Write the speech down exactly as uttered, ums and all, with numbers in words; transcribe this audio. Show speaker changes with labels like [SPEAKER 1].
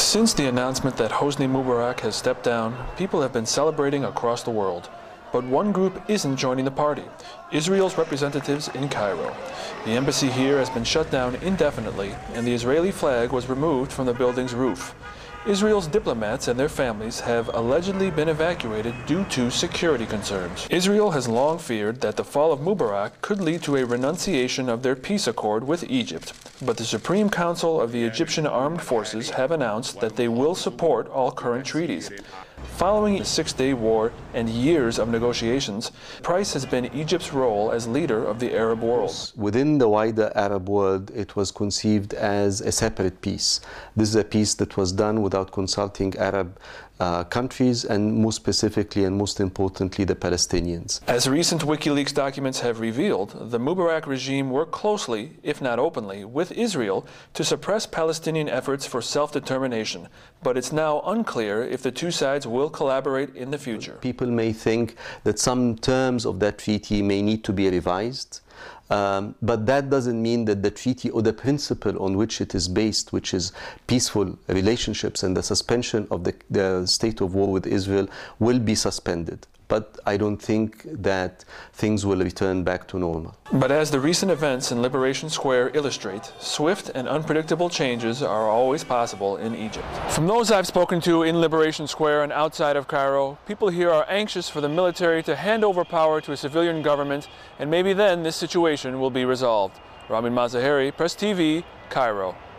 [SPEAKER 1] Since the announcement that Hosni Mubarak has stepped down, people have been celebrating across the world. But one group isn't joining the party: Israel's representatives in Cairo. The embassy here has been shut down indefinitely, and the Israeli flag was removed from the building's roof. Israel's diplomats and their families have allegedly been evacuated due to security concerns. Israel has long feared that the fall of Mubarak could lead to a renunciation of their peace accord with Egypt. But the Supreme Council of the Egyptian Armed Forces have announced that they will support all current treaties. Following the Six-Day War and years of negotiations, price has been Egypt's role as leader of the Arab world.
[SPEAKER 2] Within the wider Arab world, it was conceived as a separate peace. This is a peace that was done without consulting Arab uh, countries, and more specifically and most importantly, the Palestinians.
[SPEAKER 1] As recent WikiLeaks documents have revealed, the Mubarak regime worked closely, if not openly, with Israel to suppress Palestinian efforts for self-determination. But it's now unclear if the two sides will collaborate in the future.
[SPEAKER 2] People may think that some terms of that treaty may need to be revised, um, but that doesn't mean that the treaty or the principle on which it is based, which is peaceful relationships and the suspension of the, the state of war with Israel, will be suspended. But I don't think that things will return back to normal.
[SPEAKER 1] But as the recent events in Liberation Square illustrate, swift and unpredictable changes are always possible in Egypt. From those I've spoken to in Liberation Square and outside of Cairo, people here are anxious for the military to hand over power to a civilian government, and maybe then this situation will be resolved. Ramin Mazaheri, Press T V, Cairo.